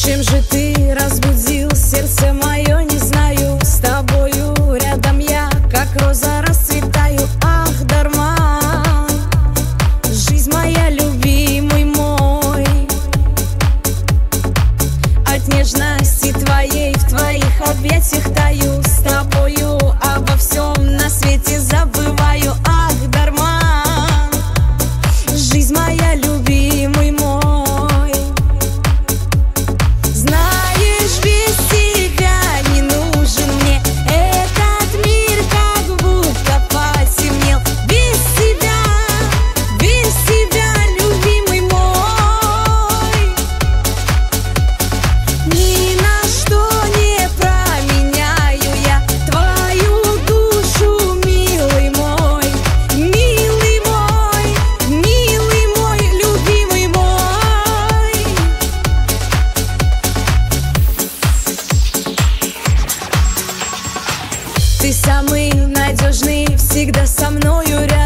Чем же ты разбудил сердце мое, не знаю. С тобою рядом я, как роза, расцветаю. Ах, Дарман, жизнь моя, любимый мой. От нежности твоей в твоих объятиях таю. С тобою обо всем на свете забываю. Ах, Дарман, жизнь моя, любимый мой. Знаешь, без тебя не нужен мне этот мир, как будто потемнел. Без тебя, любимый мой, ни на что не променяю я твою душу, милый мой, милый мой, любимый мой. Ты самый надежный, всегда со мною рядом.